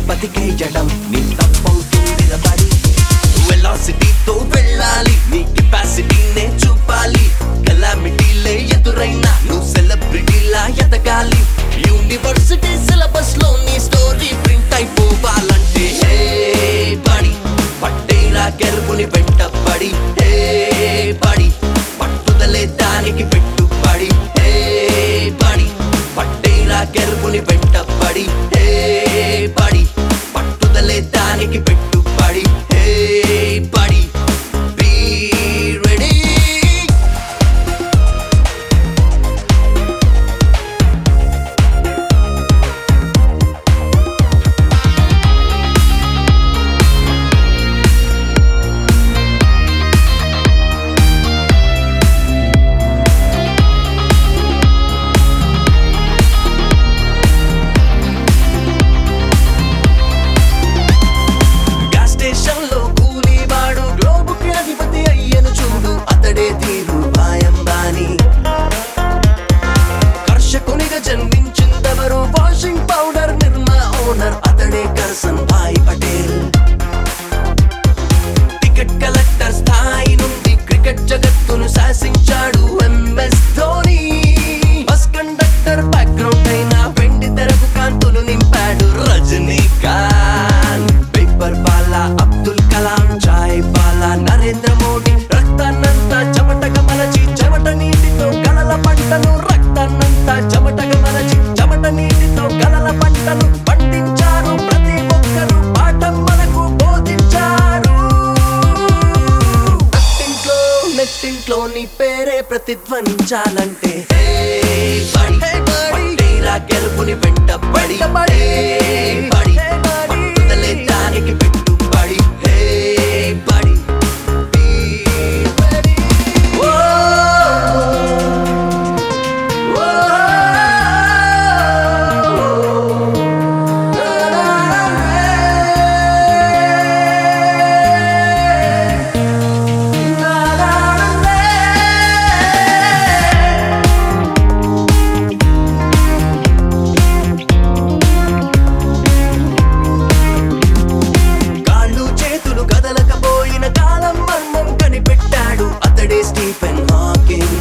బతికేయడం నీ తప్పవుతుంది బడి వెలాసిటీతో వెళ్ళాలి నీ కెపాసిటీనే చూపాలి కెలామిటీలే ఎదురైనా నువ్వు సెలబ్రిటీలా ఎదగాలి యూనివర్సిటీ సిలబస్ లో నీ స్టోరీ ప్రింట్ అయిపోవాలంటే హే బడి పట్టేలా గెలుపుని వెంటబడి హే బడి పట్టుదలే దానికి పెట్టుబడి హే బడి పట్టేలా గెలుపుని వెంటబడి హే బడి పట్టుదలే దానికి పెట్టుబడి హే బడి బీ రెడీ స్టేషన్లో కూలీవాడు గ్లోబుకి అధిపతి అయ్యను చూడు అతడే ధీరుభాయ్ అంబానీ కర్షకునిగా జన్మించిందెవరు వాషింగ్ పౌడర్ నిర్మా ఓనర్ అతడే Karsanbhai Patel ticket collector స్థాయి నుండి క్రికెట్ జగత్తును శాసించాడు M S Dhoni bus conductor background అయినా వెండి తెరకు కాంతులు నింపాడు రజనీకాంత్ పేపర్ బాలా అబ్దుల్ కలాం చాయ్ బాలా నరేంద్ర మోడీ రక్తాన్నంతా చెమటగా మలచి చెమట నీటితో గలల పంటను రక్తాన్నంతా చెమటగా మలచి చెమట నీటితో గలల పంటను పండించారు ప్రతి ఒక్కరు పాఠం మనకు బోధించారు నెట్టింట్లో నీ పేరే ప్రతిధ్వనించాలంటే హే బడి పట్టేలా గెలుపుని వెంటబడి బడి పట్టుదలే దానికి పెట్టుబడి హే బడి బీ రెడీ ఓ ఓ కాళ్ళు చేతులు కదలకపోయిన కాలం మర్మం కనిపెట్టాడు అతడే స్టీఫెన్ హాకింగ్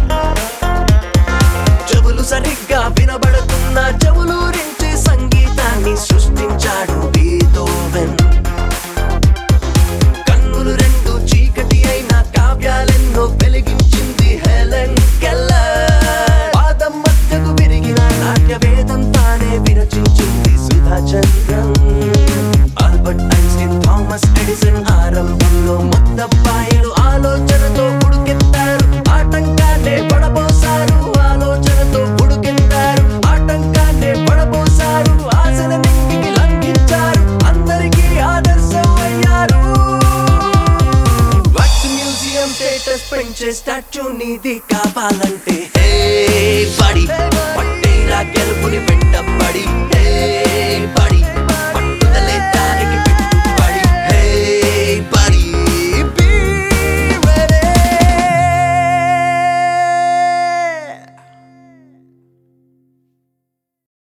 చెవులు సరిగ్గా వినబడుతున్న చెవులూరించే సంగీతాన్ని సృష్టించాడు బీథోవెన్ కన్నులు రెండు చీకటి అయిన కావ్యాలెన్నో వెలిగించింది హెలెన్ కెల్లర్ పాదం మధ్యకు విరిగిన నాట్య వేదం తానే విరచించింది Sudhachandran Albert Einstein Thomas Edison ఆరంభంలో మొత్తపాయలు ఆలోచనతో ఉడుకెత్తారు ఆటంకాన్నే పడబోసారు ఆలోచనతో ఉడుకెత్తారు ఆటంకాన్నే పడబోసారు ఆశల నింగికి లంఘించారు అందరికీ ఆదర్శం అయ్యారు వాక్స్ మ్యూజియం స్టేటస్ పెంచే స్టాచ్యూ నీది కావాలంటే